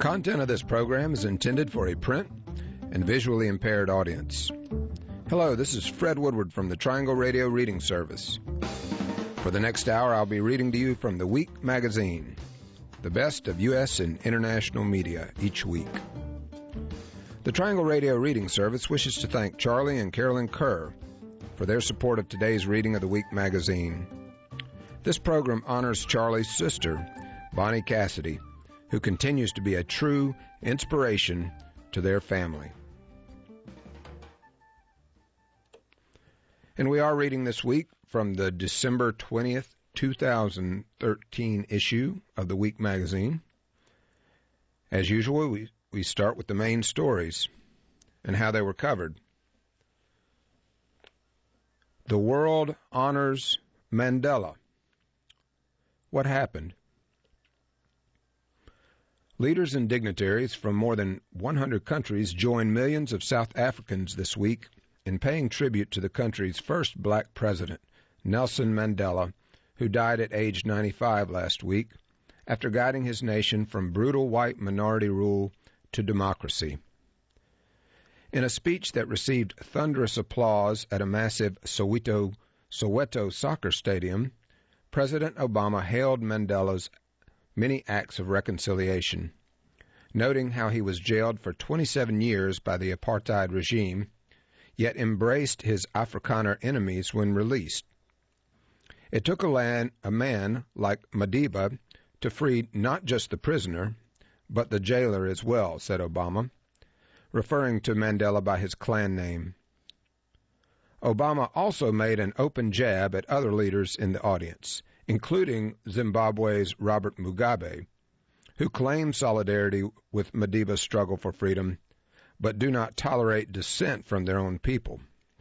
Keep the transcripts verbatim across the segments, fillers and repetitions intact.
content of this program is intended for a print and visually impaired audience. Hello, this is Fred Woodward from the Triangle Radio Reading Service. For the next hour, I'll be reading to you from The Week magazine, the best of U S and international media each week. The Triangle Radio Reading Service wishes to thank Charlie and Carolyn Kerr for their support of today's reading of The Week magazine. This program honors Charlie's sister, Bonnie Cassidy, who continues to be a true inspiration to their family. And we are reading this week from the December twentieth, two thousand thirteen issue of The Week magazine. As usual, we, we start with the main stories and how they were covered. The world honors Mandela. What happened? Leaders and dignitaries from more than one hundred countries joined millions of South Africans this week in paying tribute to the country's first black president, Nelson Mandela, who died at age ninety-five last week after guiding his nation from brutal white minority rule to democracy. In a speech that received thunderous applause at a massive Soweto, Soweto soccer stadium, President Obama hailed Mandela's many acts of reconciliation, noting how he was jailed for twenty-seven years by the apartheid regime, yet embraced his Afrikaner enemies when released. It took a, land, a man like Madiba to free not just the prisoner, but the jailer as well, said Obama, referring to Mandela by his clan name. Obama also made an open jab at other leaders in the audience, including Zimbabwe's Robert Mugabe, who claim solidarity with Madiba's struggle for freedom, but do not tolerate dissent from their own people.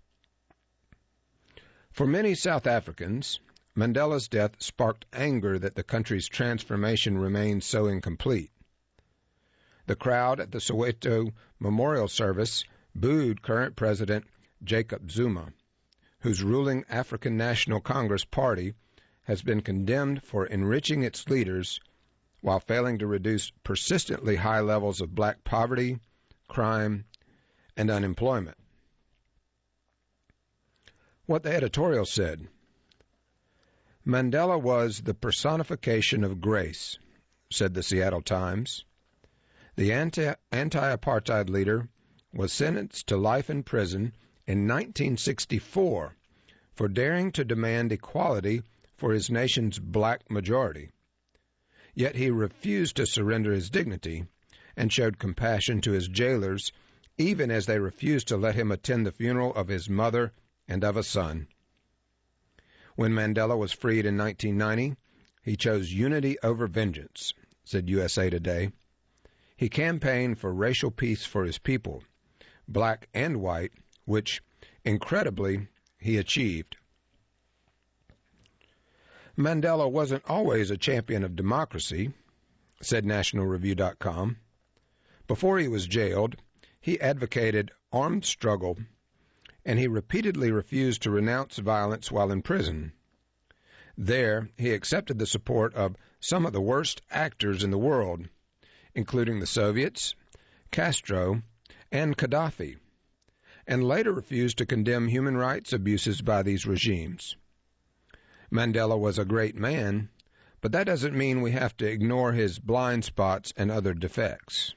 For many South Africans, Mandela's death sparked anger that the country's transformation remains so incomplete. The crowd at the Soweto memorial service booed current President Jacob Zuma, whose ruling African National Congress party has been condemned for enriching its leaders while failing to reduce persistently high levels of black poverty, crime, and unemployment. What the editorial said: Mandela was the personification of grace, said the Seattle Times. The anti- anti-apartheid leader was sentenced to life in prison in nineteen sixty-four for daring to demand equality for his nation's black majority. Yet he refused to surrender his dignity and showed compassion to his jailers, even as they refused to let him attend the funeral of his mother and of a son. When Mandela was freed in nineteen ninety, he chose unity over vengeance, said U S A Today. He campaigned for racial peace for his people, black and white, which, incredibly, he achieved. Mandela wasn't always a champion of democracy, said National Review dot com. Before he was jailed, he advocated armed struggle, and he repeatedly refused to renounce violence while in prison. There, he accepted the support of some of the worst actors in the world, including the Soviets, Castro, and Gaddafi, and later refused to condemn human rights abuses by these regimes. Mandela was a great man, but that doesn't mean we have to ignore his blind spots and other defects.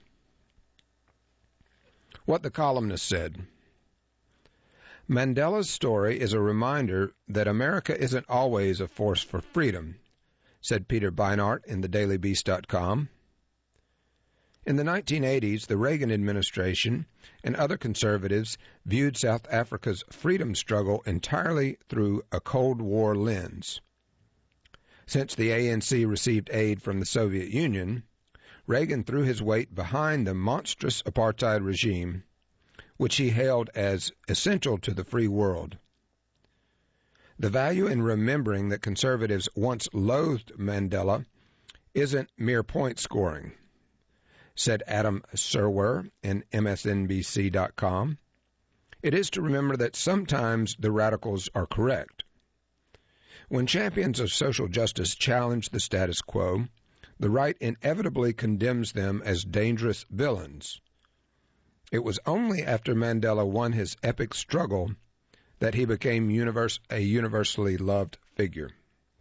What the columnist said: Mandela's story is a reminder that America isn't always a force for freedom, said Peter Beinart in the daily beast dot com. In the nineteen eighties, the Reagan administration and other conservatives viewed South Africa's freedom struggle entirely through a Cold War lens. Since the A N C received aid from the Soviet Union, Reagan threw his weight behind the monstrous apartheid regime, which he hailed as essential to the free world. The value in remembering that conservatives once loathed Mandela isn't mere point scoring, said Adam Serwer in M S N B C dot com. It is to remember that sometimes the radicals are correct. When champions of social justice challenge the status quo, the right inevitably condemns them as dangerous villains. It was only after Mandela won his epic struggle that he became universe, a universally loved figure.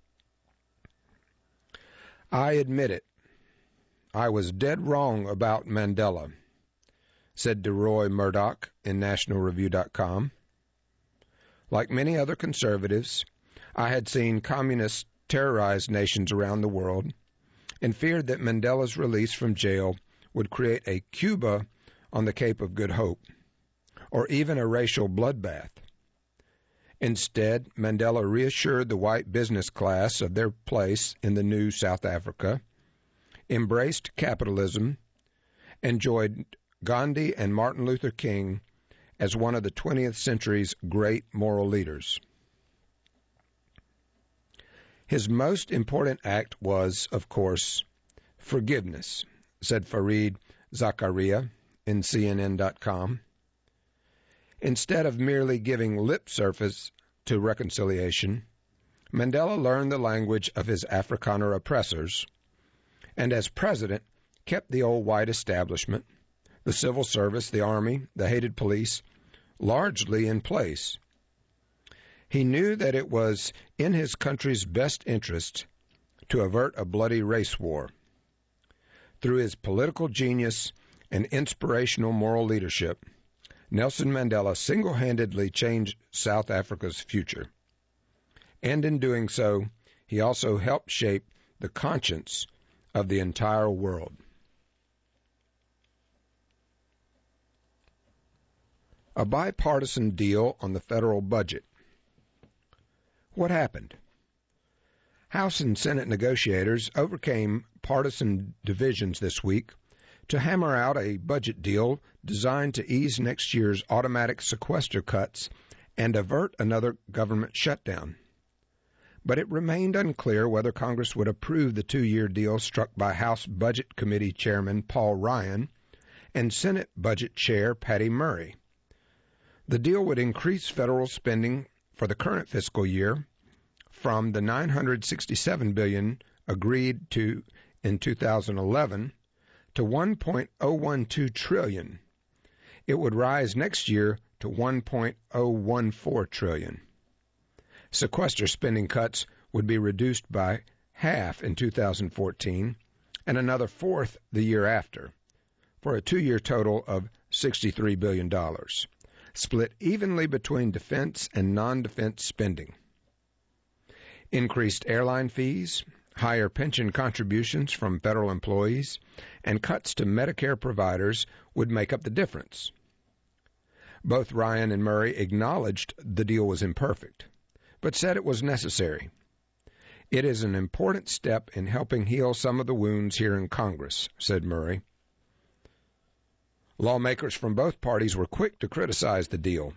I admit it. I was dead wrong about Mandela, said DeRoy Murdoch in National Review dot com. Like many other conservatives, I had seen communists terrorize nations around the world and feared that Mandela's release from jail would create a Cuba on the Cape of Good Hope, or even a racial bloodbath. Instead, Mandela reassured the white business class of their place in the new South Africa, embraced capitalism, and joined Gandhi and Martin Luther King as one of the twentieth century's great moral leaders. His most important act was, of course, forgiveness, said Fareed Zakaria in C N N dot com. Instead of merely giving lip service to reconciliation, Mandela learned the language of his Afrikaner oppressors, and as president kept the old white establishment, the civil service, the army, the hated police, largely in place. He knew that it was in his country's best interest to avert a bloody race war. Through his political genius and inspirational moral leadership, Nelson Mandela single-handedly changed South Africa's future. And in doing so, he also helped shape the conscience of the entire world. A bipartisan deal on the federal budget. What happened? House and Senate negotiators overcame partisan divisions this week to hammer out a budget deal designed to ease next year's automatic sequester cuts and avert another government shutdown. But it remained unclear whether Congress would approve the two-year deal struck by House Budget Committee Chairman Paul Ryan and Senate Budget Chair Patty Murray. The deal would increase federal spending for the current fiscal year from the nine hundred sixty-seven billion dollars agreed to in two thousand eleven to one point oh one two trillion dollars. It would rise next year to one point oh one four trillion dollars. Sequester spending cuts would be reduced by half in two thousand fourteen and another fourth the year after, for a two-year total of sixty-three billion dollars, split evenly between defense and non-defense spending. Increased airline fees, higher pension contributions from federal employees, and cuts to Medicare providers would make up the difference. Both Ryan and Murray acknowledged the deal was imperfect, but said it was necessary. It is an important step in helping heal some of the wounds here in Congress, said Murray. Lawmakers from both parties were quick to criticize the deal.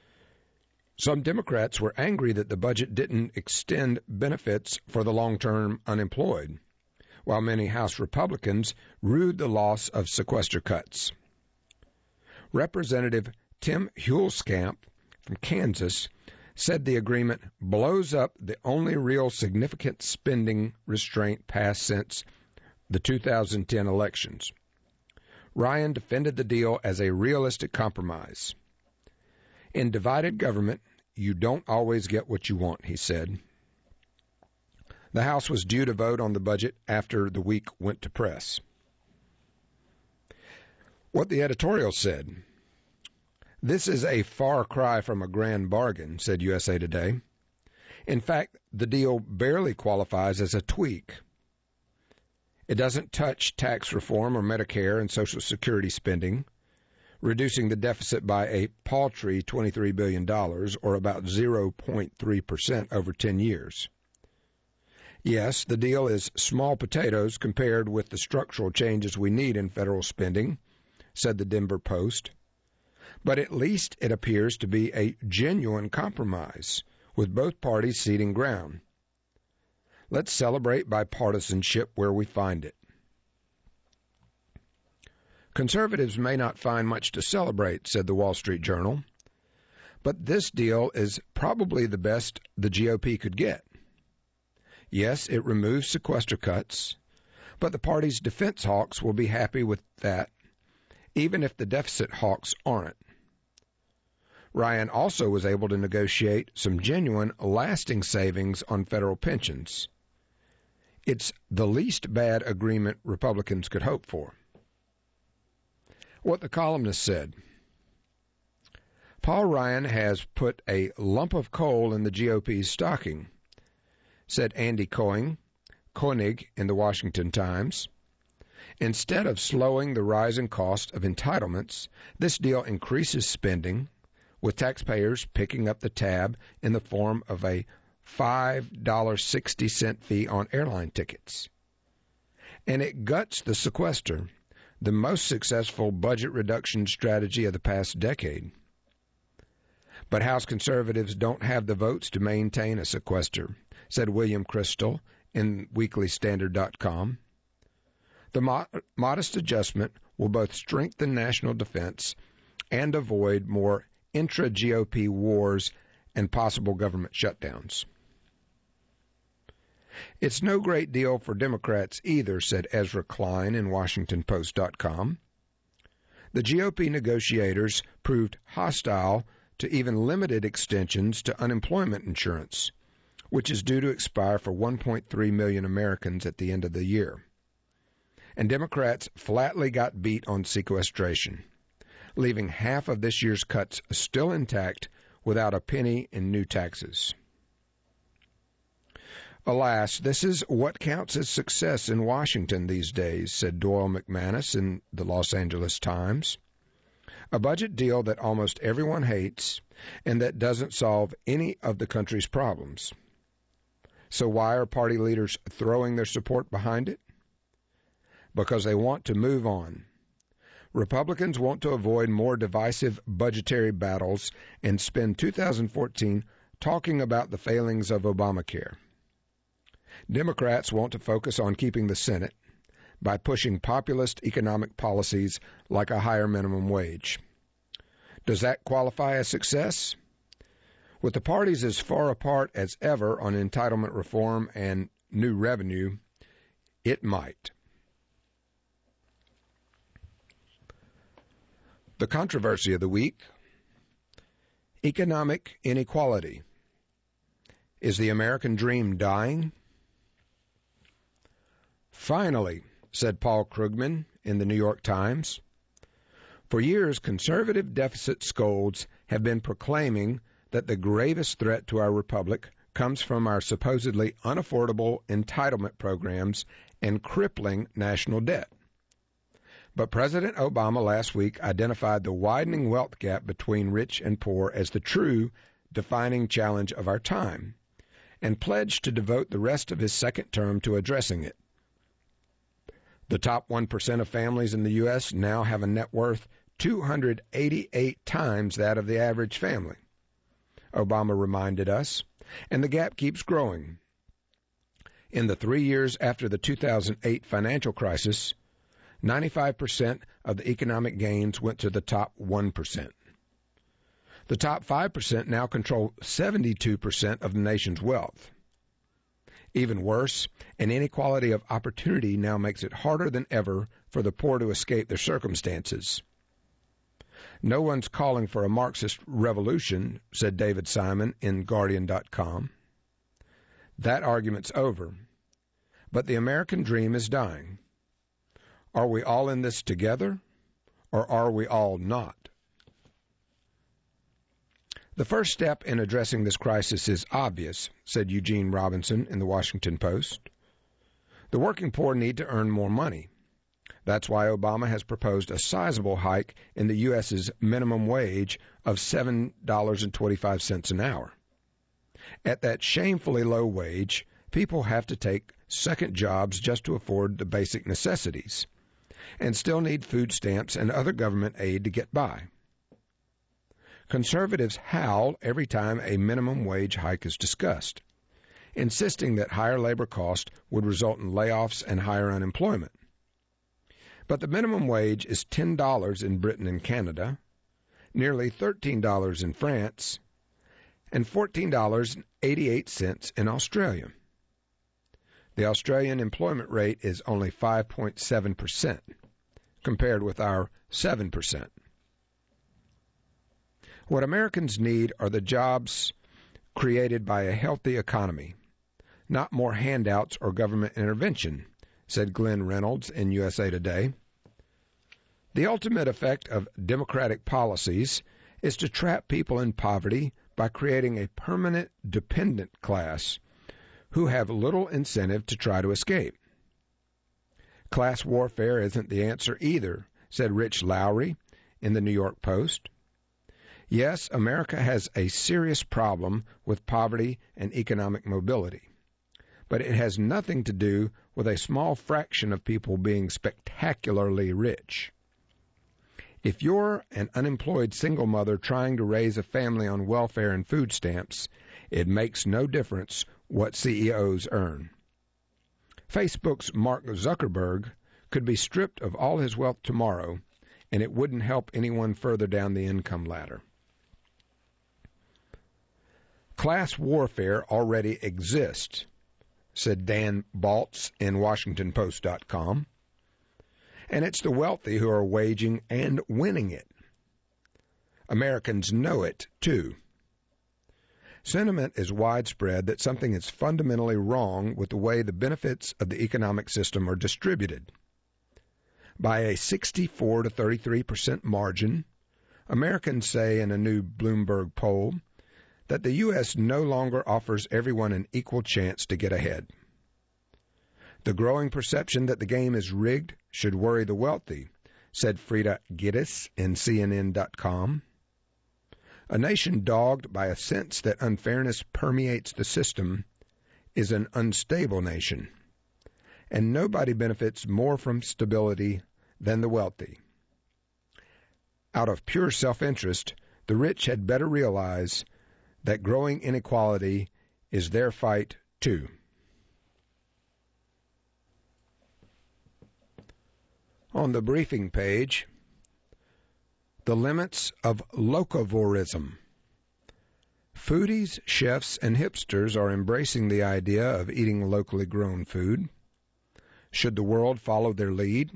Some Democrats were angry that the budget didn't extend benefits for the long-term unemployed, while many House Republicans rued the loss of sequester cuts. Representative Tim Huelskamp from Kansas said the agreement blows up the only real significant spending restraint passed since the two thousand ten elections. Ryan defended the deal as a realistic compromise. In divided government, you don't always get what you want, he said. The House was due to vote on the budget after the week went to press. What the editorial said. This is a far cry from a grand bargain, said U S A Today. In fact, the deal barely qualifies as a tweak. It doesn't touch tax reform or Medicare and Social Security spending, reducing the deficit by a paltry twenty-three billion dollars, or about zero point three percent over ten years. Yes, the deal is small potatoes compared with the structural changes we need in federal spending, said the Denver Post. But at least it appears to be a genuine compromise, with both parties ceding ground. Let's celebrate bipartisanship where we find it. Conservatives may not find much to celebrate, said the Wall Street Journal, but this deal is probably the best the G O P could get. Yes, it removes sequester cuts, But the party's defense hawks will be happy with that, even if the deficit hawks aren't. Ryan also was able to negotiate some genuine, lasting savings on federal pensions. It's the least bad agreement Republicans could hope for. What the columnist said: Paul Ryan has put a lump of coal in the G O P's stocking, said Andy Koenig, Koenig in the Washington Times. Instead of slowing the rising cost of entitlements, this deal increases spending, with taxpayers picking up the tab in the form of a five dollars and sixty cents fee on airline tickets. And it guts the sequester, the most successful budget reduction strategy of the past decade. But House conservatives don't have the votes to maintain a sequester, said William Crystal in weekly standard dot com. The mo- modest adjustment will both strengthen national defense and avoid more intra-G O P wars and possible government shutdowns. It's no great deal for Democrats either, said Ezra Klein in Washington Post dot com. The G O P negotiators proved hostile to even limited extensions to unemployment insurance, which is due to expire for one point three million Americans at the end of the year. And Democrats flatly got beat on sequestration, leaving half of this year's cuts still intact without a penny in new taxes. Alas, this is what counts as success in Washington these days, said Doyle McManus in the Los Angeles Times. A budget deal that almost everyone hates and that doesn't solve any of the country's problems. So why are party leaders throwing their support behind it? Because they want to move on. Republicans want to avoid more divisive budgetary battles and spend two thousand fourteen talking about the failings of Obamacare. Democrats want to focus on keeping the Senate by pushing populist economic policies like a higher minimum wage. Does that qualify as success? With the parties as far apart as ever on entitlement reform and new revenue, it might. The controversy of the week: economic inequality. Is the American dream dying? Finally, said Paul Krugman in the New York Times. For years, conservative deficit scolds have been proclaiming that the gravest threat to our republic comes from our supposedly unaffordable entitlement programs and crippling national debt. But President Obama last week identified the widening wealth gap between rich and poor as the true defining challenge of our time, and pledged to devote the rest of his second term to addressing it. The top one percent of families in the U S now have a net worth two hundred eighty-eight times that of the average family, Obama reminded us, and the gap keeps growing. In the three years after the two thousand eight financial crisis, ninety-five percent of the economic gains went to the top one percent. The top five percent now control seventy-two percent of the nation's wealth. Even worse, an inequality of opportunity now makes it harder than ever for the poor to escape their circumstances. No one's calling for a Marxist revolution, said David Simon in Guardian dot com. That argument's over. But the American dream is dying. Are we all in this together, or are we all not? The first step in addressing this crisis is obvious, said Eugene Robinson in the Washington Post. The working poor need to earn more money. That's why Obama has proposed a sizable hike in the U S's minimum wage of seven dollars and twenty-five cents an hour. At that shamefully low wage, people have to take second jobs just to afford the basic necessities, and still need food stamps and other government aid to get by. Conservatives howl every time a minimum wage hike is discussed, insisting that higher labor costs would result in layoffs and higher unemployment. But the minimum wage is ten dollars in Britain and Canada, nearly thirteen dollars in France, and fourteen dollars and eighty-eight cents in Australia. The Australian employment rate is only five point seven percent, compared with our seven percent. What Americans need are the jobs created by a healthy economy, not more handouts or government intervention, said Glenn Reynolds in U S A Today. The ultimate effect of democratic policies is to trap people in poverty by creating a permanent dependent class who have little incentive to try to escape. Class warfare isn't the answer either, said Rich Lowry in the New York Post. Yes, America has a serious problem with poverty and economic mobility, but it has nothing to do with a small fraction of people being spectacularly rich. If you're an unemployed single mother trying to raise a family on welfare and food stamps, it makes no difference what C E Os earn. Facebook's Mark Zuckerberg could be stripped of all his wealth tomorrow, and it wouldn't help anyone further down the income ladder. Class warfare already exists, said Dan Baltz in Washington Post dot com, and it's the wealthy who are waging and winning it. Americans know it, too. Sentiment is widespread that something is fundamentally wrong with the way the benefits of the economic system are distributed. By a sixty-four to thirty-three percent margin, Americans say in a new Bloomberg poll that the U S no longer offers everyone an equal chance to get ahead. The growing perception that the game is rigged should worry the wealthy, said Frida Gittes in C N N dot com. A nation dogged by a sense that unfairness permeates the system is an unstable nation, and nobody benefits more from stability than the wealthy. Out of pure self-interest, the rich had better realize that growing inequality is their fight, too. On the briefing page, the limits of locavorism. Foodies, chefs, and hipsters are embracing the idea of eating locally grown food. Should the world follow their lead?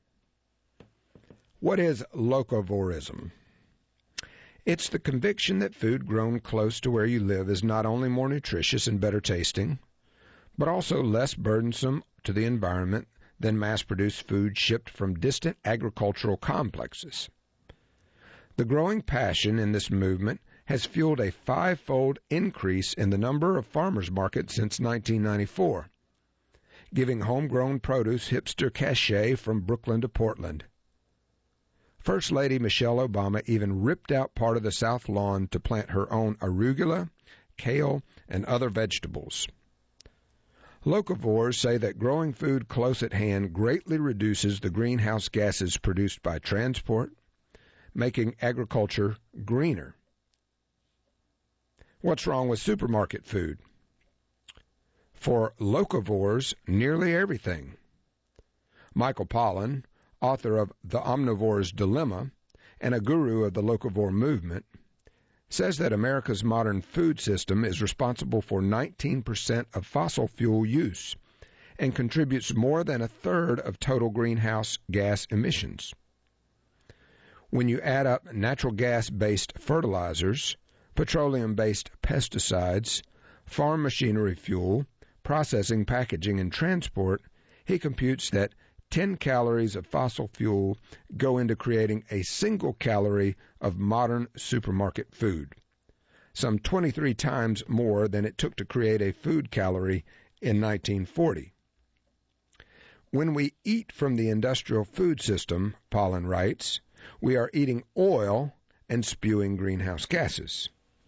What is locavorism? It's the conviction that food grown close to where you live is not only more nutritious and better tasting, but also less burdensome to the environment than mass-produced food shipped from distant agricultural complexes. The growing passion in this movement has fueled a five-fold increase in the number of farmers markets since nineteen ninety-four, giving homegrown produce hipster cachet from Brooklyn to Portland. First Lady Michelle Obama even ripped out part of the South Lawn to plant her own arugula, kale, and other vegetables. Locavores say that growing food close at hand greatly reduces the greenhouse gases produced by transport, making agriculture greener. What's wrong with supermarket food? For locavores, nearly everything. Michael Pollan, author of The Omnivore's Dilemma and a guru of the locavore movement, says that America's modern food system is responsible for nineteen percent of fossil fuel use and contributes more than a third of total greenhouse gas emissions. When you add up natural gas-based fertilizers, petroleum-based pesticides, farm machinery fuel, processing, packaging, and transport, he computes that ten calories of fossil fuel go into creating a single calorie of modern supermarket food, some twenty-three times more than it took to create a food calorie in nineteen forty. When we eat from the industrial food system, Pollan writes, we are eating oil and spewing greenhouse gases.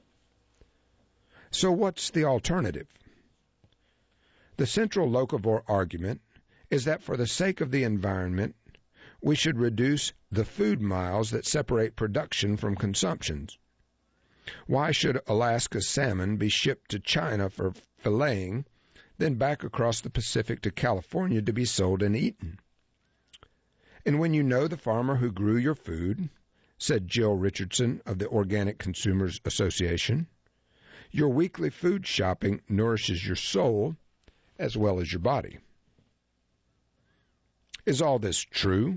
So what's the alternative? The central locavore argument is that for the sake of the environment, we should reduce the food miles that separate production from consumption. Why should Alaska salmon be shipped to China for filleting, then back across the Pacific to California to be sold and eaten? And when you know the farmer who grew your food, said Jill Richardson of the Organic Consumers Association, your weekly food shopping nourishes your soul as well as your body. Is all this true?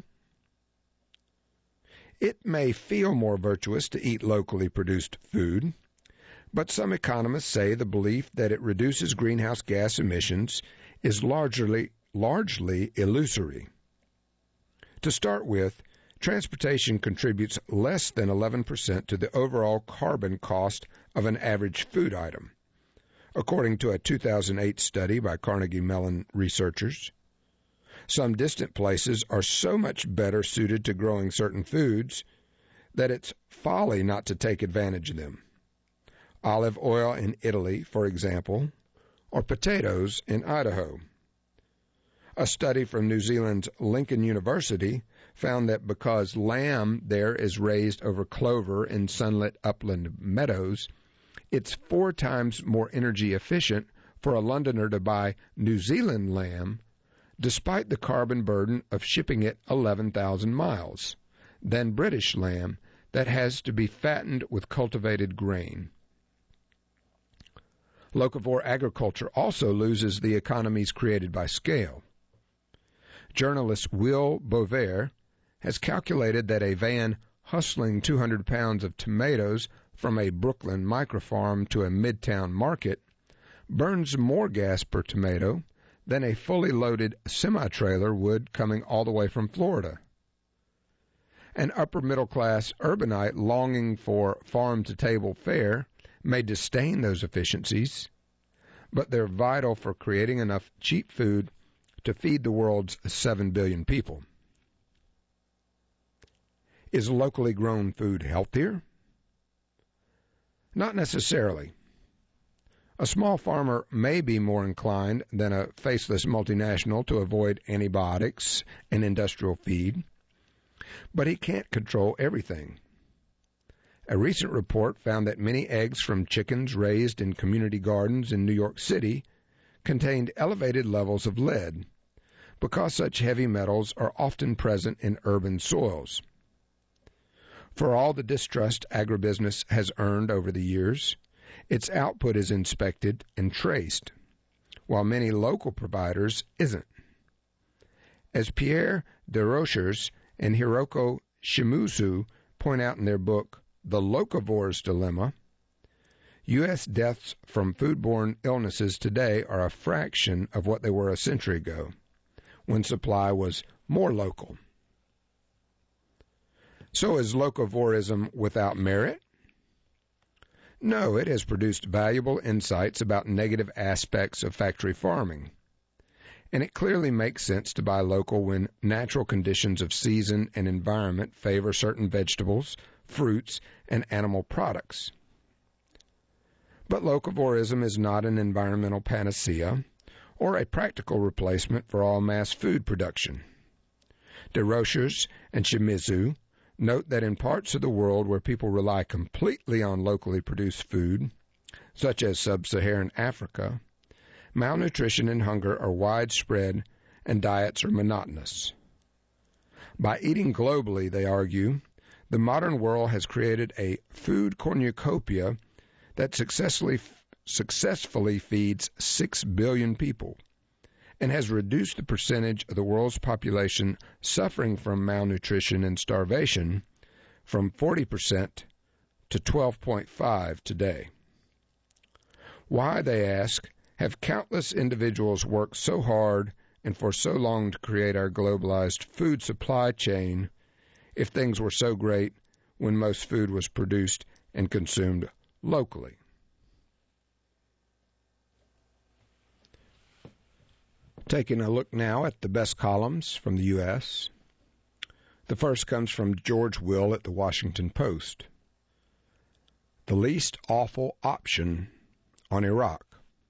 It may feel more virtuous to eat locally produced food, but some economists say the belief that it reduces greenhouse gas emissions is largely, largely illusory. To start with, transportation contributes less than eleven percent to the overall carbon cost of an average food item, according to a two thousand eight study by Carnegie Mellon researchers. Some distant places are so much better suited to growing certain foods that it's folly not to take advantage of them. Olive oil in Italy, for example, or potatoes in Idaho. A study from New Zealand's Lincoln University found that because lamb there is raised over clover in sunlit upland meadows, it's four times more energy efficient for a Londoner to buy New Zealand lamb, despite the carbon burden of shipping it eleven thousand miles, than British lamb that has to be fattened with cultivated grain. Locavore agriculture also loses the economies created by scale. Journalist Will Bovair has calculated that a van hustling two hundred pounds of tomatoes from a Brooklyn microfarm to a midtown market burns more gas per tomato than a fully loaded semi-trailer would coming all the way from Florida. An upper-middle-class urbanite longing for farm-to-table fare may disdain those efficiencies, but they're vital for creating enough cheap food to feed the world's seven billion people. Is locally grown food healthier? Not necessarily. A small farmer may be more inclined than a faceless multinational to avoid antibiotics and industrial feed, but he can't control everything. A recent report found that many eggs from chickens raised in community gardens in New York City contained elevated levels of lead, because such heavy metals are often present in urban soils. For all the distrust agribusiness has earned over the years, its output is inspected and traced, while many local providers isn't. As Pierre Desrochers and Hiroko Shimizu point out in their book, The Locavore's Dilemma, U S deaths from foodborne illnesses today are a fraction of what they were a century ago, when supply was more local. So is locavorism without merit? No, it has produced valuable insights about negative aspects of factory farming. And it clearly makes sense to buy local when natural conditions of season and environment favor certain vegetables, fruits, and animal products. But locavorism is not an environmental panacea or a practical replacement for all mass food production. Desrochers and Shimizu note that in parts of the world where people rely completely on locally produced food, such as sub-Saharan Africa, malnutrition and hunger are widespread and diets are monotonous. By eating globally, they argue, the modern world has created a food cornucopia that successfully, successfully feeds six billion people and has reduced the percentage of the world's population suffering from malnutrition and starvation from forty percent to twelve point five today. Why, they ask, have countless individuals worked so hard and for so long to create our globalized food supply chain if things were so great when most food was produced and consumed locally? Taking a look now at the best columns from the U S The first comes from George Will at the Washington Post. The least awful option on Iraq.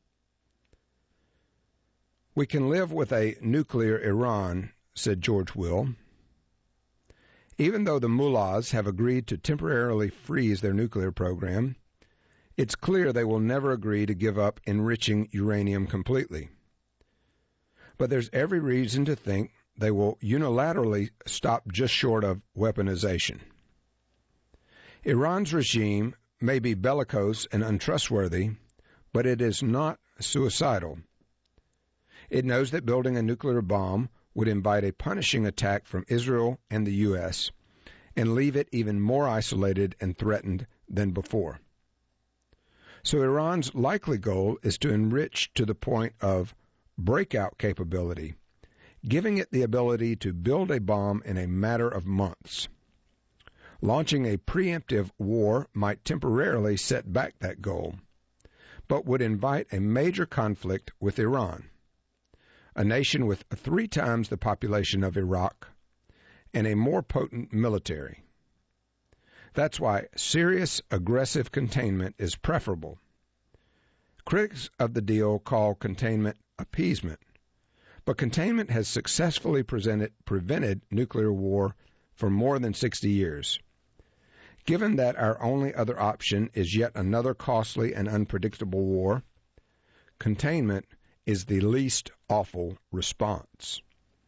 We can live with a nuclear Iran, said George Will. Even though the mullahs have agreed to temporarily freeze their nuclear program, it's clear they will never agree to give up enriching uranium completely. But there's every reason to think they will unilaterally stop just short of weaponization. Iran's regime may be bellicose and untrustworthy, but it is not suicidal. It knows that building a nuclear bomb would invite a punishing attack from Israel and the U S and leave it even more isolated and threatened than before. So Iran's likely goal is to enrich to the point of breakout capability, giving it the ability to build a bomb in a matter of months. Launching a preemptive war might temporarily set back that goal, but would invite a major conflict with Iran, a nation with three times the population of Iraq and a more potent military. That's why serious, aggressive containment is preferable. Critics of the deal call containment appeasement, but containment has successfully presented, prevented nuclear war for more than sixty years. Given that our only other option is yet another costly and unpredictable war, containment is the least awful response.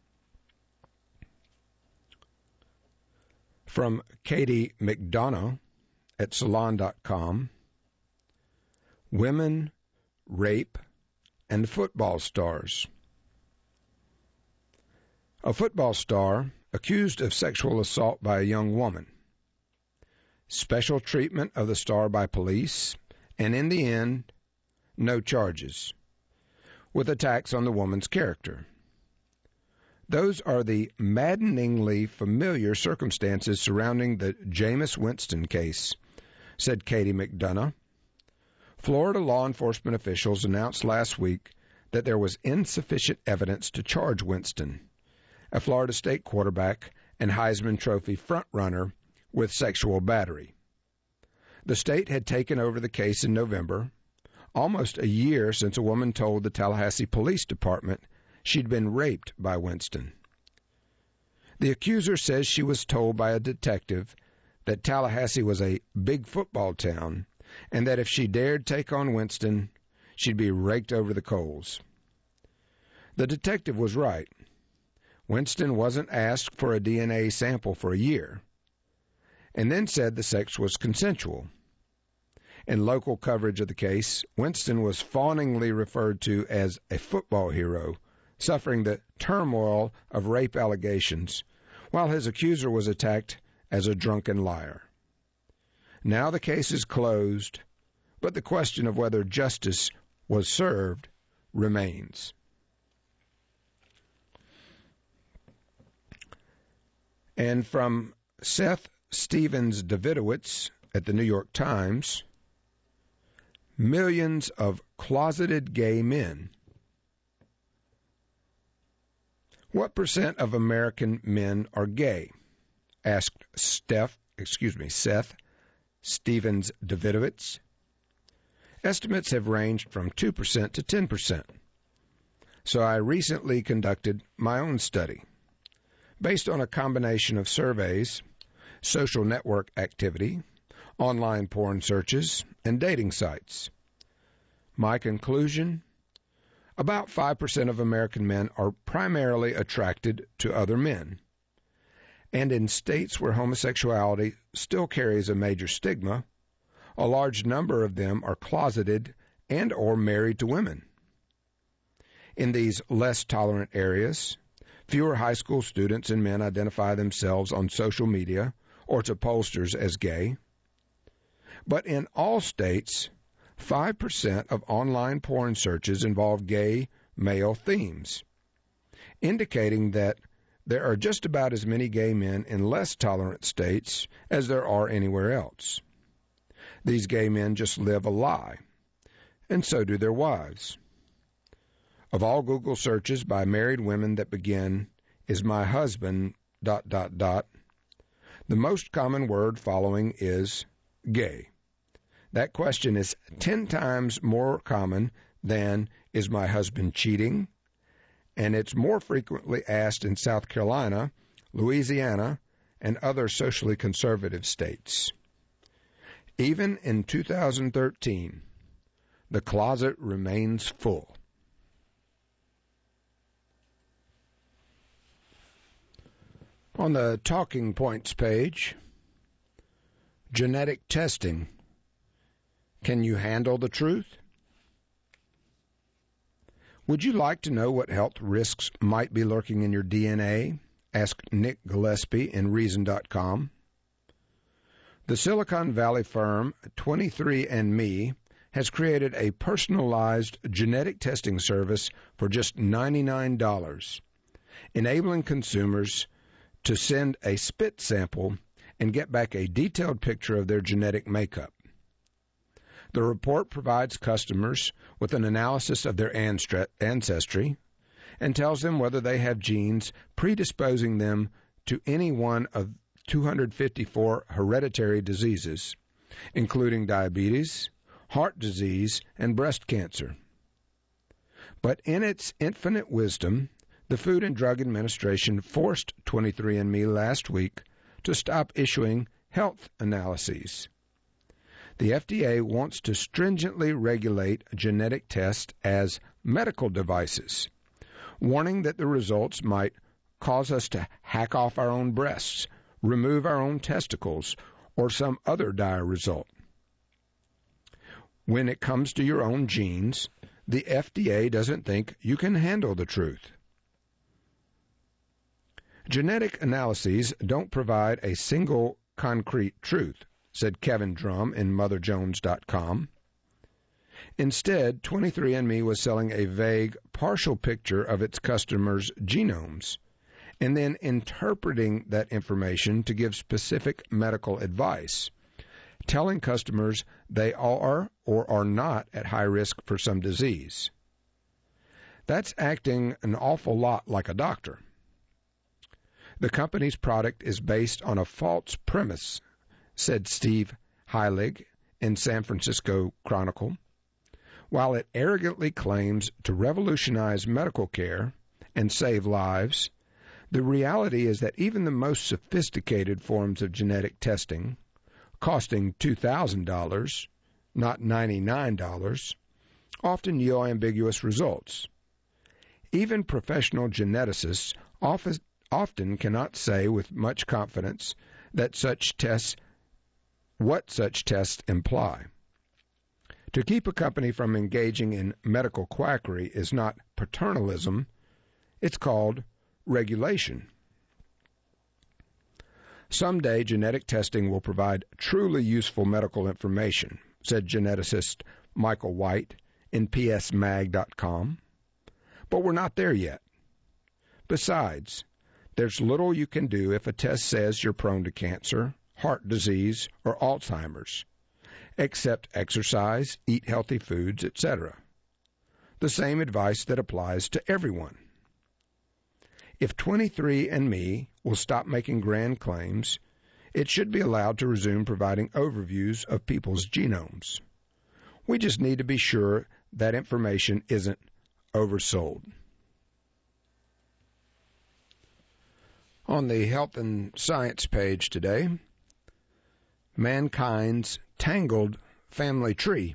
From Katie McDonough at Salon dot com, Women, Rape, and Football Stars. A football star accused of sexual assault by a young woman. Special treatment of the star by police, and in the end, no charges, with attacks on the woman's character. Those are the maddeningly familiar circumstances surrounding the Jameis Winston case, said Katie McDonough. Florida law enforcement officials announced last week that there was insufficient evidence to charge Winston, a Florida State quarterback and Heisman Trophy frontrunner, with sexual battery. The state had taken over the case in November, almost a year since a woman told the Tallahassee Police Department she'd been raped by Winston. The accuser says she was told by a detective that Tallahassee was a big football town and that if she dared take on Winston, she'd be raked over the coals. The detective was right. Winston wasn't asked for a D N A sample for a year, and then said the sex was consensual. In local coverage of the case, Winston was fawningly referred to as a football hero, suffering the turmoil of rape allegations, while his accuser was attacked as a drunken liar. Now the case is closed, but the question of whether justice was served remains. And from Seth Stevens Davidowitz at the New York Times, millions of closeted gay men. What percent of American men are gay? Asked Steph, excuse me, Seth Stevens Davidowitz. Estimates have ranged from two percent to ten percent. So I recently conducted my own study based on a combination of surveys, social network activity, online porn searches, and dating sites. My conclusion? About five percent of American men are primarily attracted to other men. And in states where homosexuality still carries a major stigma, a large number of them are closeted and or married to women. In these less tolerant areas, fewer high school students and men identify themselves on social media or to pollsters as gay. But in all states, five percent of online porn searches involve gay male themes, indicating that there are just about as many gay men in less tolerant states as there are anywhere else. These gay men just live a lie, and so do their wives. Of all Google searches by married women that begin, "Is my husband dot dot dot," the most common word following is gay. That question is ten times more common than, "Is my husband cheating?" And it's more frequently asked in South Carolina, Louisiana, and other socially conservative states. Even in two thousand thirteen, the closet remains full. On the Talking Points page, genetic testing. Can you handle the truth? Would you like to know what health risks might be lurking in your D N A? Asked Nick Gillespie in Reason dot com. The Silicon Valley firm twenty-three and me has created a personalized genetic testing service for just ninety-nine dollars, enabling consumers to send a spit sample and get back a detailed picture of their genetic makeup. The report provides customers with an analysis of their ancestry and tells them whether they have genes predisposing them to any one of two hundred fifty-four hereditary diseases, including diabetes, heart disease, and breast cancer. But in its infinite wisdom, the Food and Drug Administration forced twenty-three and me last week to stop issuing health analyses. The F D A wants to stringently regulate genetic tests as medical devices, warning that the results might cause us to hack off our own breasts, remove our own testicles, or some other dire result. When it comes to your own genes, the F D A doesn't think you can handle the truth. Genetic analyses don't provide a single concrete truth, said Kevin Drum in Mother Jones dot com. Instead, twenty-three and me was selling a vague, partial picture of its customers' genomes, and then interpreting that information to give specific medical advice, telling customers they are or are not at high risk for some disease. That's acting an awful lot like a doctor. The company's product is based on a false premise, said Steve Heilig in San Francisco Chronicle. While it arrogantly claims to revolutionize medical care and save lives, the reality is that even the most sophisticated forms of genetic testing, costing two thousand dollars, not ninety-nine dollars, often yield ambiguous results. Even professional geneticists often, often cannot say with much confidence that such tests what such tests imply. To keep a company from engaging in medical quackery is not paternalism, it's called regulation. Someday genetic testing will provide truly useful medical information, said geneticist Michael White in P S mag dot com. But we're not there yet. Besides, there's little you can do if a test says you're prone to cancer, heart disease, or Alzheimer's, except exercise, eat healthy foods, et cetera. The same advice that applies to everyone. If twenty-three and me will stop making grand claims, it should be allowed to resume providing overviews of people's genomes. We just need to be sure that information isn't oversold. On the Health and Science page today, mankind's tangled family tree.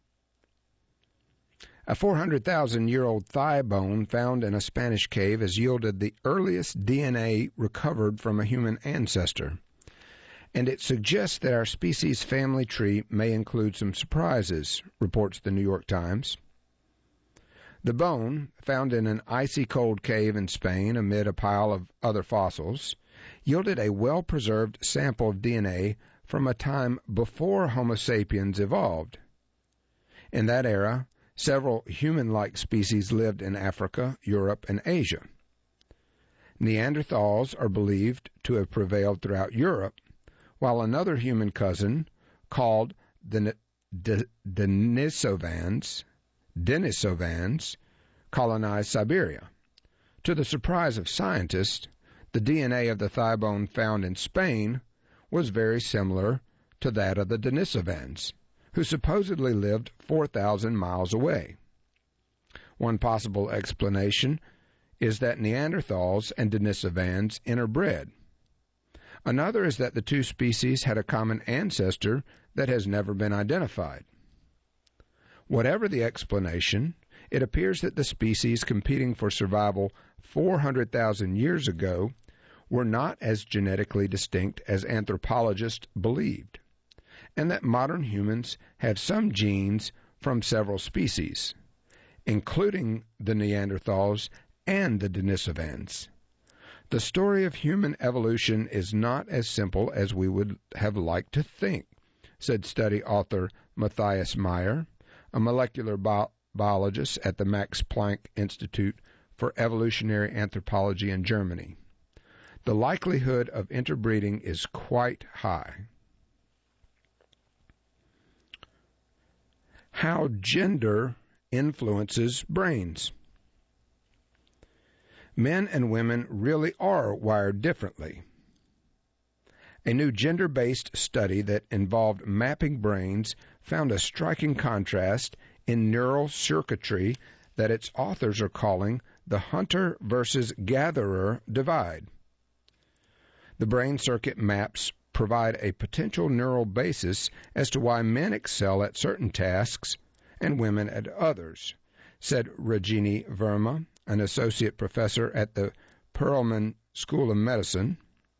A four hundred thousand year old thigh bone found in a Spanish cave has yielded the earliest D N A recovered from a human ancestor, and it suggests that our species' family tree may include some surprises, reports the New York Times. The bone, found in an icy cold cave in Spain amid a pile of other fossils, yielded a well-preserved sample of D N A from a time before Homo sapiens evolved. In that era, several human-like species lived in Africa, Europe, and Asia. Neanderthals are believed to have prevailed throughout Europe, while another human cousin, called the Denisovans, Denisovans, colonized Siberia. To the surprise of scientists, the D N A of the thigh bone found in Spain was very similar to that of the Denisovans, who supposedly lived four thousand miles away. One possible explanation is that Neanderthals and Denisovans interbred. Another is that the two species had a common ancestor that has never been identified. Whatever the explanation, it appears that the species competing for survival four hundred thousand years ago were not as genetically distinct as anthropologists believed, and that modern humans have some genes from several species, including the Neanderthals and the Denisovans. The story of human evolution is not as simple as we would have liked to think, said study author Matthias Meyer, a molecular bi- biologist at the Max Planck Institute for Evolutionary Anthropology in Germany. The likelihood of interbreeding is quite high. How gender influences brains. Men and women really are wired differently. A new gender-based study that involved mapping brains found a striking contrast in neural circuitry that its authors are calling the hunter versus gatherer divide. The brain circuit maps provide a potential neural basis as to why men excel at certain tasks and women at others, said Rajini Verma, an associate professor at the Perelman School of Medicine,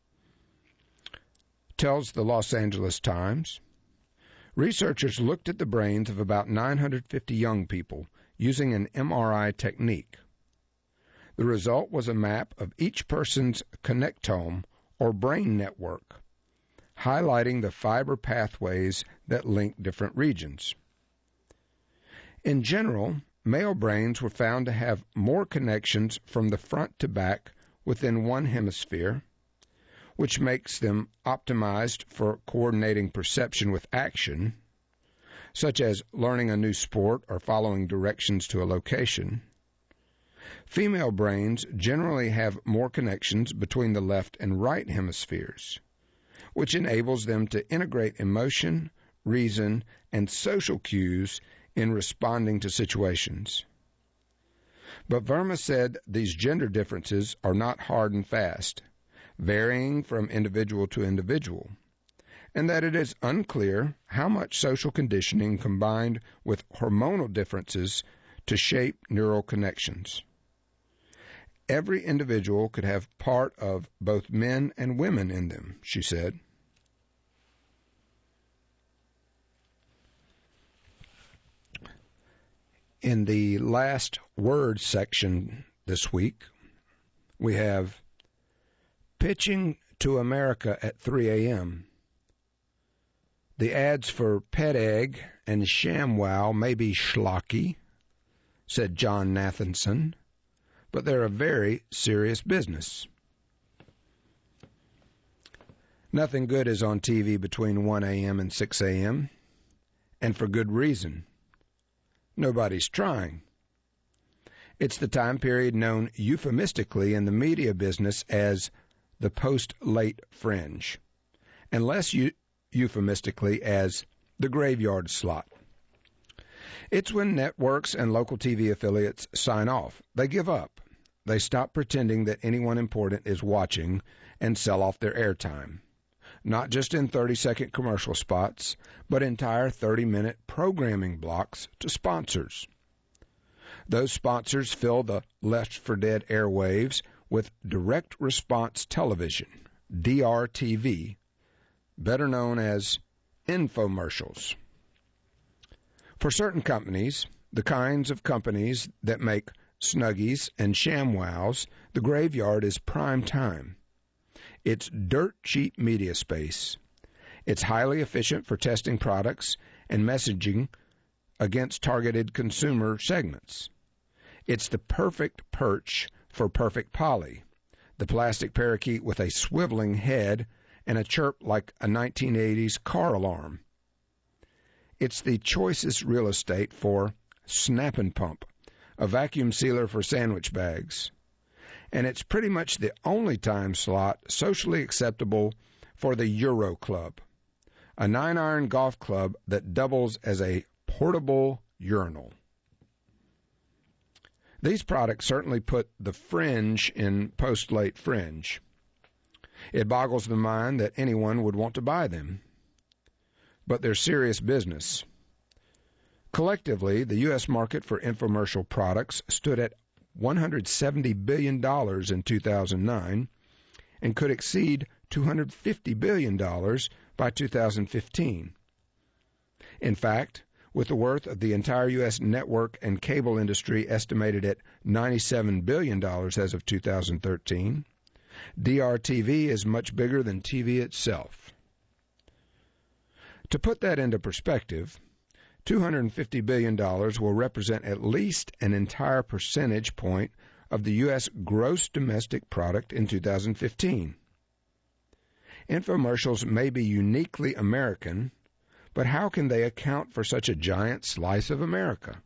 tells the Los Angeles Times. Researchers looked at the brains of about nine hundred fifty young people using an M R I technique. The result was a map of each person's connectome, or brain network, highlighting the fiber pathways that link different regions. In general, male brains were found to have more connections from the front to back within one hemisphere, which makes them optimized for coordinating perception with action, such as learning a new sport or following directions to a location. Female brains generally have more connections between the left and right hemispheres, which enables them to integrate emotion, reason, and social cues in responding to situations. But Verma said these gender differences are not hard and fast, varying from individual to individual, and that it is unclear how much social conditioning combined with hormonal differences to shape neural connections. Every individual could have part of both men and women in them, she said. In the last word section this week, we have pitching to America at three a.m. The ads for Pet Egg and ShamWow may be schlocky, said John Nathanson, but they're a very serious business. Nothing good is on T V between one a.m. and six a.m., and for good reason. Nobody's trying. It's the time period known euphemistically in the media business as the post-late fringe, and less eu- euphemistically as the graveyard slot. It's when networks and local T V affiliates sign off. They give up. They stop pretending that anyone important is watching and sell off their airtime, not just in thirty-second commercial spots, but entire thirty-minute programming blocks to sponsors. Those sponsors fill the Left for Dead airwaves with direct response television, D R T V, better known as infomercials. For certain companies, the kinds of companies that make Snuggies and ShamWows, the graveyard is prime time. It's dirt cheap media space. It's highly efficient for testing products and messaging against targeted consumer segments. It's the perfect perch for Perfect Polly, the plastic parakeet with a swiveling head and a chirp like a nineteen eighties car alarm. It's the choicest real estate for Snap and Pump, a vacuum sealer for sandwich bags. And it's pretty much the only time slot socially acceptable for the Euro Club, a nine-iron golf club that doubles as a portable urinal. These products certainly put the fringe in post-late fringe. It boggles the mind that anyone would want to buy them. But they're serious business. Collectively, the U S market for infomercial products stood at one hundred seventy billion dollars in two thousand nine and could exceed two hundred fifty billion dollars by two thousand fifteen. In fact, With the worth of the entire U S network and cable industry estimated at ninety-seven billion dollars as of two thousand thirteen, D R T V is much bigger than T V itself. To put that into perspective, two hundred fifty billion dollars will represent at least an entire percentage point of the U S gross domestic product in two thousand fifteen. Infomercials may be uniquely American, but how can they account for such a giant slice of America?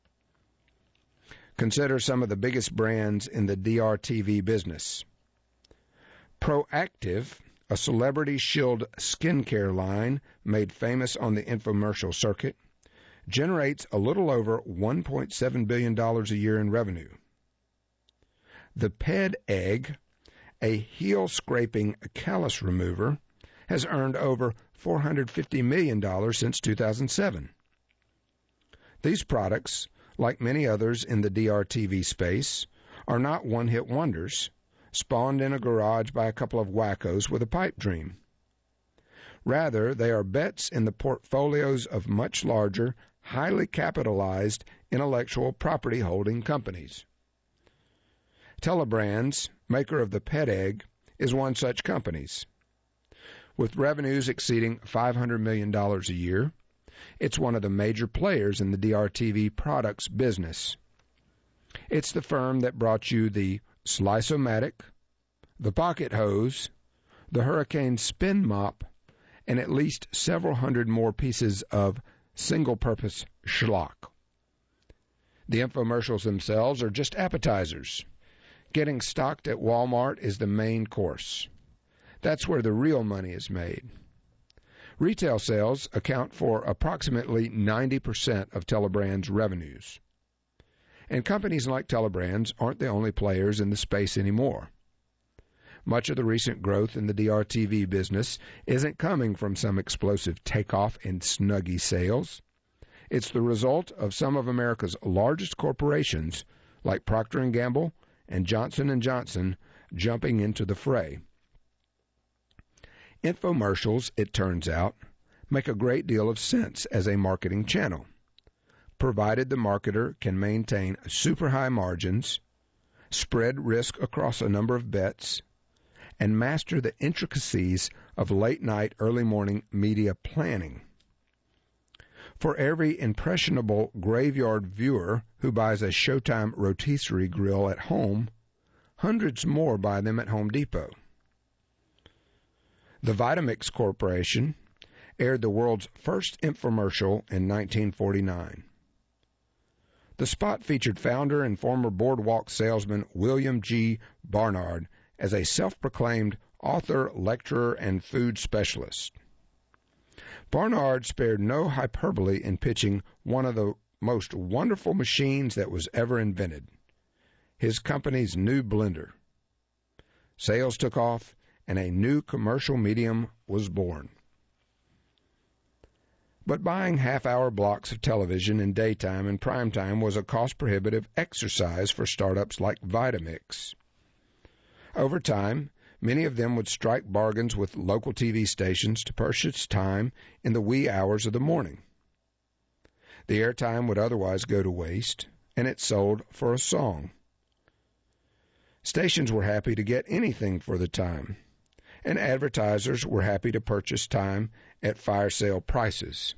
Consider some of the biggest brands in the D R T V business. Proactiv, a celebrity shield skincare line made famous on the infomercial circuit, generates a little over one point seven billion dollars a year in revenue. The Ped Egg, a heel-scraping callus remover, has earned over four hundred fifty million dollars since two thousand seven. These products, like many others in the D R T V space, are not one-hit wonders, spawned in a garage by a couple of wackos with a pipe dream. Rather, they are bets in the portfolios of much larger, highly capitalized intellectual property holding companies. Telebrands, maker of the Ped Egg, is one such company. With revenues exceeding five hundred million dollars a year, it's one of the major players in the D R T V products business. It's the firm that brought you the Slice-O-Matic, the Pocket Hose, the Hurricane Spin Mop, and at least several hundred more pieces of single-purpose schlock. The infomercials themselves are just appetizers. Getting stocked at Walmart is the main course. That's where the real money is made. Retail sales account for approximately ninety percent of Telebrands' revenues. And companies like Telebrands aren't the only players in the space anymore. Much of the recent growth in the D R T V business isn't coming from some explosive takeoff in Snuggie sales. It's the result of some of America's largest corporations, like Procter and Gamble and Johnson and Johnson, jumping into the fray. Infomercials, it turns out, make a great deal of sense as a marketing channel, provided the marketer can maintain super high margins, spread risk across a number of bets, and master the intricacies of late-night, early-morning media planning. For every impressionable graveyard viewer who buys a Showtime rotisserie grill at home, hundreds more buy them at Home Depot. The Vitamix Corporation aired the world's first infomercial in nineteen forty-nine. The spot featured founder and former boardwalk salesman William G. Barnard as a self-proclaimed author, lecturer, and food specialist. Barnard spared no hyperbole in pitching one of the most wonderful machines that was ever invented, his company's new blender. Sales took off, and a new commercial medium was born. But buying half-hour blocks of television in daytime and primetime was a cost-prohibitive exercise for startups like Vitamix. Over time, many of them would strike bargains with local T V stations to purchase time in the wee hours of the morning. The airtime would otherwise go to waste, and it sold for a song. Stations were happy to get anything for the time, and advertisers were happy to purchase time at fire sale prices.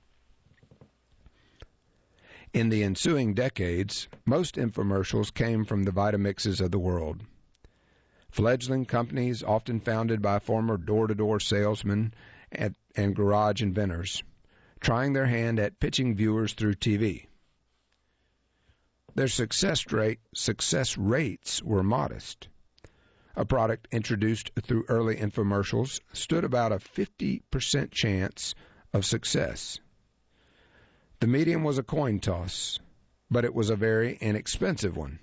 In the ensuing decades, most infomercials came from the Vitamixes of the world. Fledgling companies, often founded by former door-to-door salesmen and, and garage inventors, trying their hand at pitching viewers through T V. Their success rate, success rates were modest. A product introduced through early infomercials stood about a fifty percent chance of success. The medium was a coin toss, but it was a very inexpensive one.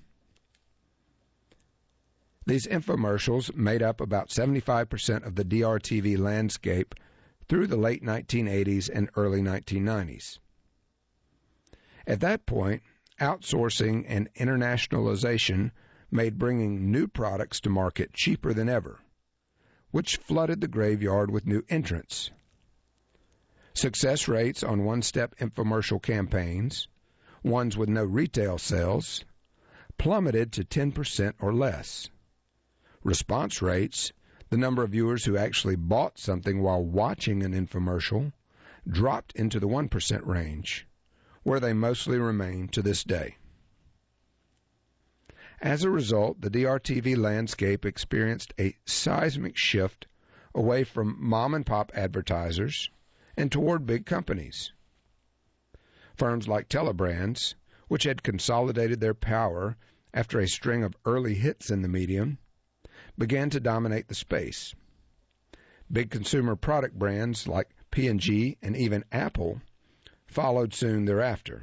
These infomercials made up about seventy-five percent of the D R T V landscape through the late nineteen eighties and early nineteen nineties. At that point, outsourcing and internationalization made bringing new products to market cheaper than ever, which flooded the graveyard with new entrants. Success rates on one-step infomercial campaigns, ones with no retail sales, plummeted to ten percent or less. Response rates, the number of viewers who actually bought something while watching an infomercial, dropped into the one percent range, where they mostly remain to this day. As a result, the D R T V landscape experienced a seismic shift away from mom-and-pop advertisers and toward big companies. Firms like Telebrands, which had consolidated their power after a string of early hits in the medium, began to dominate the space. Big consumer product brands like P and G and even Apple followed soon thereafter.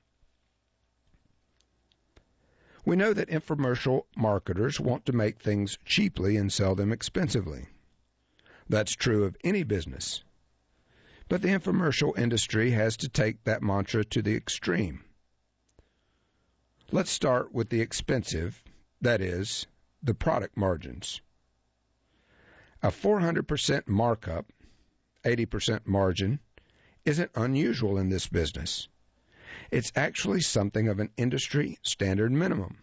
We know that infomercial marketers want to make things cheaply and sell them expensively. That's true of any business. But the infomercial industry has to take that mantra to the extreme. Let's start with the expensive, that is, the product margins. A four hundred percent markup, eighty percent margin, isn't unusual in this business. It's actually something of an industry standard minimum.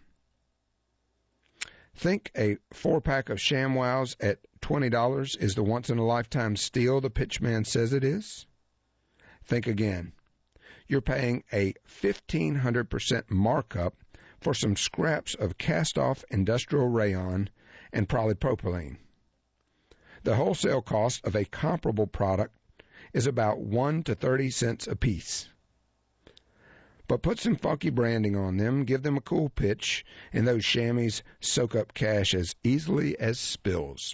Think a four-pack of ShamWows at twenty dollars is the once-in-a-lifetime steal the pitchman says it is? Think again. You're paying a fifteen hundred percent markup for some scraps of cast-off industrial rayon and polypropylene. The wholesale cost of a comparable product is about one to thirty cents a piece. But put some funky branding on them, give them a cool pitch, and those chamois soak up cash as easily as spills.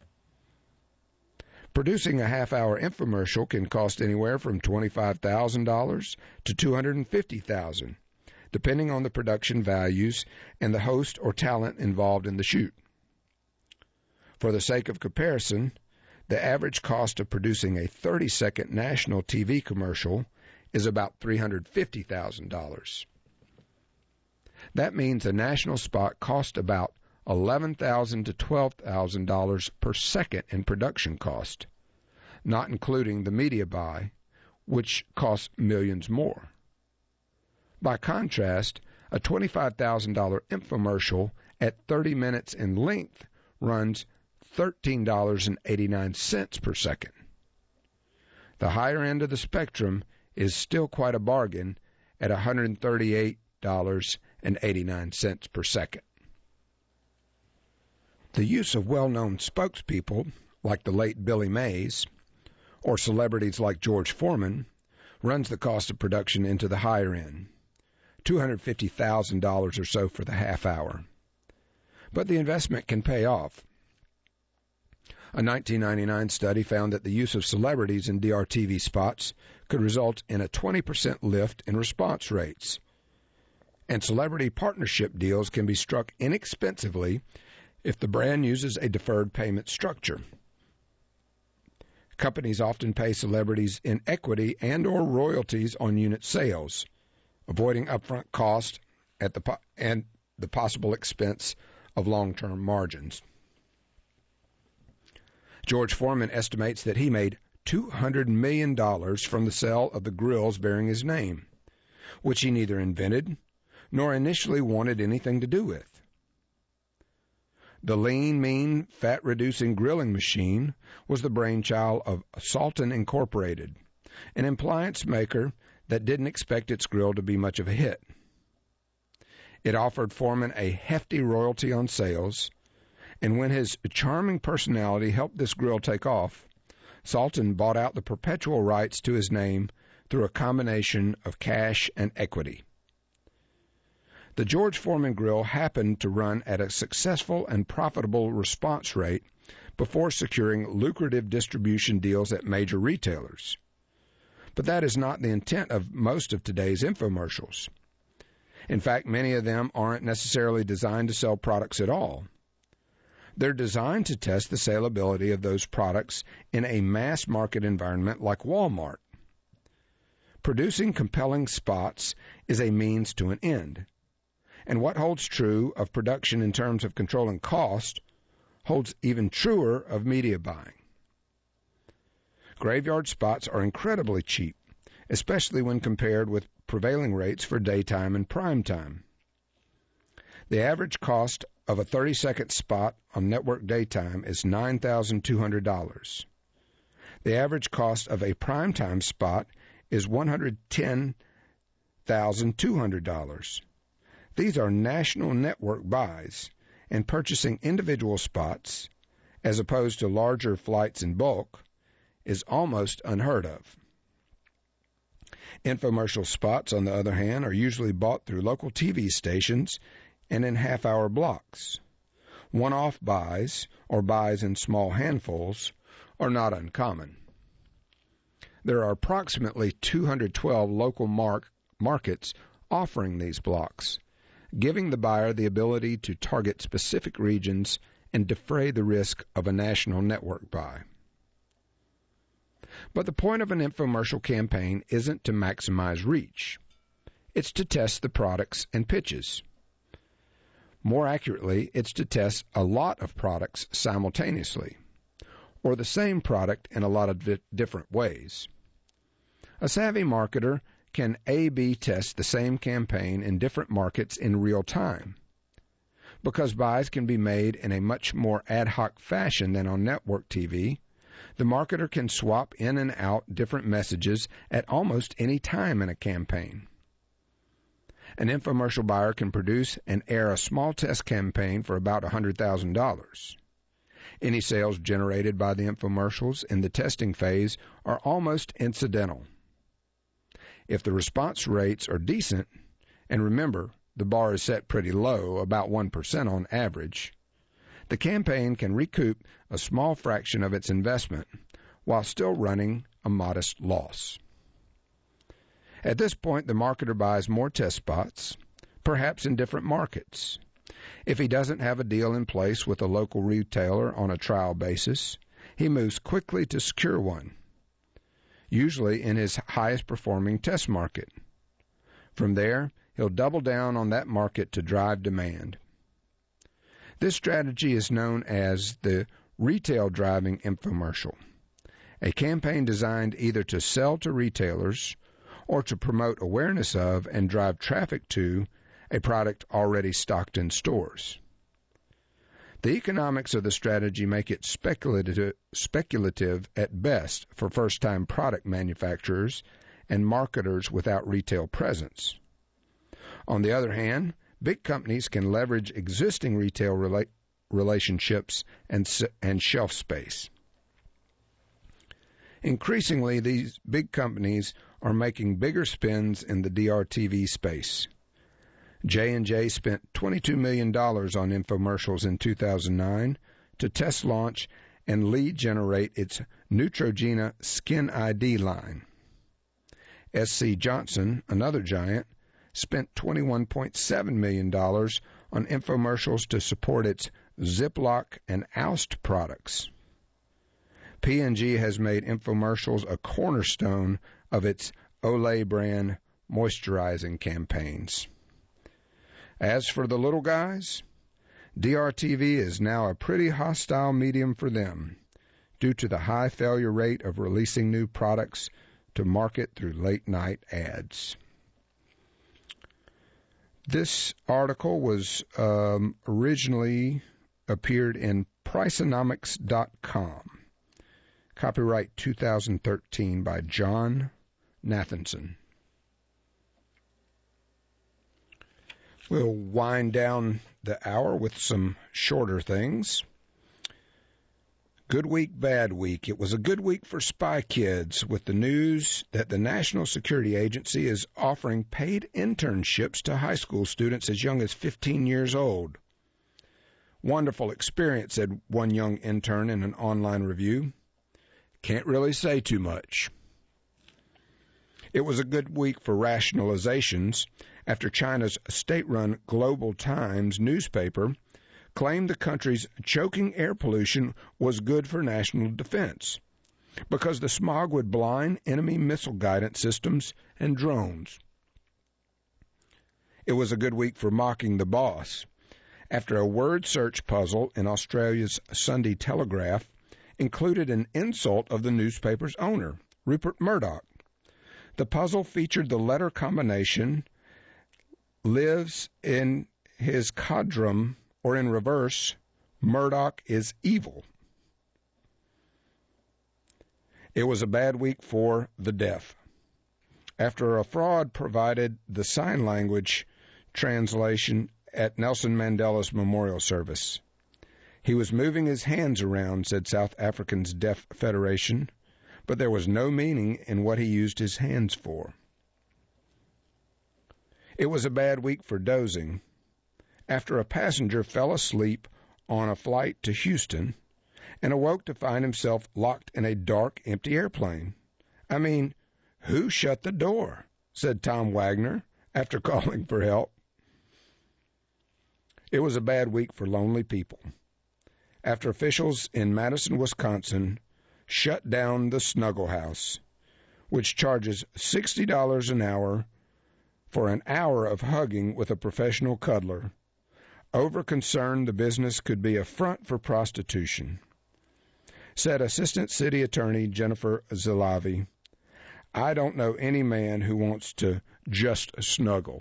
Producing a half-hour infomercial can cost anywhere from twenty-five thousand dollars to two hundred fifty thousand dollars, depending on the production values and the host or talent involved in the shoot. For the sake of comparison, the average cost of producing a thirty-second national T V commercial is about three hundred fifty thousand dollars. That means a national spot costs about eleven thousand dollars to twelve thousand dollars per second in production cost, not including the media buy, which costs millions more. By contrast, a twenty-five thousand dollars infomercial at thirty minutes in length runs thirteen dollars and eighty-nine cents per second. The higher end of the spectrum is still quite a bargain at one hundred thirty-eight dollars and eighty-nine cents per second. The use of well-known spokespeople, like the late Billy Mays, or celebrities like George Foreman, runs the cost of production into the higher end, two hundred fifty thousand dollars or so for the half hour. But the investment can pay off. A nineteen ninety-nine study found that the use of celebrities in D R T V spots could result in a twenty percent lift in response rates. And celebrity partnership deals can be struck inexpensively if the brand uses a deferred payment structure. Companies often pay celebrities in equity and or royalties on unit sales, avoiding upfront cost at the po- and the possible expense of long-term margins. George Foreman estimates that he made two hundred million dollars from the sale of the grills bearing his name, which he neither invented nor initially wanted anything to do with. The lean, mean, fat-reducing grilling machine was the brainchild of Salton Incorporated, an appliance maker that didn't expect its grill to be much of a hit. It offered Foreman a hefty royalty on sales, and when his charming personality helped this grill take off, Salton bought out the perpetual rights to his name through a combination of cash and equity. The George Foreman grill happened to run at a successful and profitable response rate before securing lucrative distribution deals at major retailers. But that is not the intent of most of today's infomercials. In fact, many of them aren't necessarily designed to sell products at all. They're designed to test the salability of those products in a mass market environment like Walmart. Producing compelling spots is a means to an end. And what holds true of production in terms of controlling cost holds even truer of media buying. Graveyard spots are incredibly cheap, especially when compared with prevailing rates for daytime and prime time. The average cost of a thirty-second spot on network daytime is nine thousand two hundred dollars. The average cost of a primetime spot is one hundred ten thousand two hundred dollars. These are national network buys, and purchasing individual spots, as opposed to larger flights in bulk, is almost unheard of. Infomercial spots, on the other hand, are usually bought through local T V stations and in half-hour blocks. One-off buys, or buys in small handfuls, are not uncommon. There are approximately two hundred twelve local mark markets offering these blocks, giving the buyer the ability to target specific regions and defray the risk of a national network buy. But the point of an infomercial campaign isn't to maximize reach. It's to test the products and pitches. More accurately, it's to test a lot of products simultaneously, or the same product in a lot of di- different ways. A savvy marketer can A B test the same campaign in different markets in real time. Because buys can be made in a much more ad hoc fashion than on network T V, the marketer can swap in and out different messages at almost any time in a campaign. An infomercial buyer can produce and air a small test campaign for about one hundred thousand dollars. Any sales generated by the infomercials in the testing phase are almost incidental. If the response rates are decent, and remember, the bar is set pretty low, about one percent on average, the campaign can recoup a small fraction of its investment while still running a modest loss. At this point, the marketer buys more test spots, perhaps in different markets. If he doesn't have a deal in place with a local retailer on a trial basis, he moves quickly to secure one, usually in his highest performing test market. From there, he'll double down on that market to drive demand. This strategy is known as the retail driving infomercial, a campaign designed either to sell to retailers or to promote awareness of and drive traffic to a product already stocked in stores. The economics of the strategy make it speculative, speculative at best for first-time product manufacturers and marketers without retail presence. On the other hand, big companies can leverage existing retail rela- relationships and, and shelf space. Increasingly, these big companies are making bigger spends in the D R T V space. J and J spent twenty-two million dollars on infomercials in two thousand nine to test launch and lead generate its Neutrogena Skin I D line. S C Johnson, another giant, spent twenty-one point seven million dollars on infomercials to support its Ziploc and Oust products. P and G has made infomercials a cornerstone of its Olay brand moisturizing campaigns. As for the little guys, D R T V is now a pretty hostile medium for them due to the high failure rate of releasing new products to market through late-night ads. This article was um, originally appeared in Priceonomics dot com. Copyright two thousand thirteen by John Nathanson. We'll wind down the hour with some shorter things. Good week, bad week. It was a good week for Spy Kids with the news that the National Security Agency is offering paid internships to high school students as young as fifteen years old. Wonderful experience, said one young intern in an online review. Can't really say too much. It was a good week for rationalizations after China's state-run Global Times newspaper claimed the country's choking air pollution was good for national defense because the smog would blind enemy missile guidance systems and drones. It was a good week for mocking the boss after a word search puzzle in Australia's Sunday Telegraph included an insult of the newspaper's owner, Rupert Murdoch. The puzzle featured the letter combination lives in his cadrum, or in reverse, Murdoch is evil. It was a bad week for the deaf. After a fraud provided the sign language translation at Nelson Mandela's memorial service. He was moving his hands around, said South Africa's Deaf Federation, but there was no meaning in what he used his hands for. It was a bad week for dozing. After a passenger fell asleep on a flight to Houston and awoke to find himself locked in a dark, empty airplane. I mean, who shut the door? Said Tom Wagner after calling for help. It was a bad week for lonely people. After officials in Madison, Wisconsin, shut down the Snuggle House, which charges sixty dollars an hour for an hour of hugging with a professional cuddler, over concern the business could be a front for prostitution. Said Assistant City Attorney Jennifer Zilavi, I don't know any man who wants to just snuggle.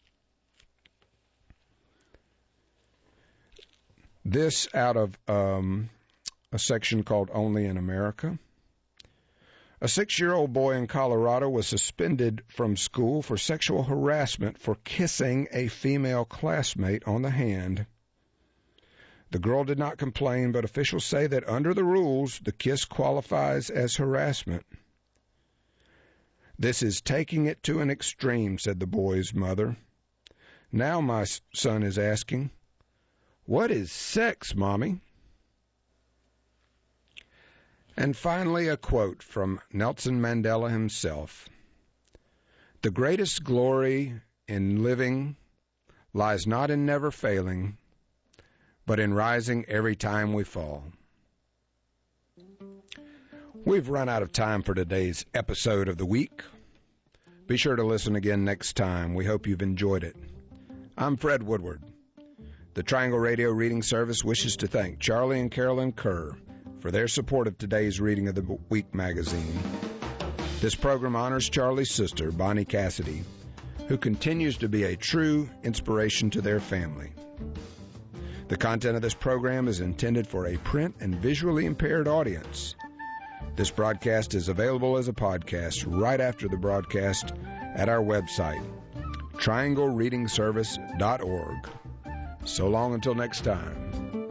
This out of um, a section called Only in America. A six-year-old boy in Colorado was suspended from school for sexual harassment for kissing a female classmate on the hand. The girl did not complain, but officials say that under the rules, the kiss qualifies as harassment. This is taking it to an extreme, said the boy's mother. Now my son is asking, what is sex, Mommy? And finally, a quote from Nelson Mandela himself. The greatest glory in living lies not in never failing, but in rising every time we fall. We've run out of time for today's episode of the week. Be sure to listen again next time. We hope you've enjoyed it. I'm Fred Woodward. The Triangle Radio Reading Service wishes to thank Charlie and Carolyn Kerr for their support of today's reading of the Week magazine. This program honors Charlie's sister, Bonnie Cassidy, who continues to be a true inspiration to their family. The content of this program is intended for a print and visually impaired audience. This broadcast is available as a podcast right after the broadcast at our website, triangle reading service dot org. So long until next time.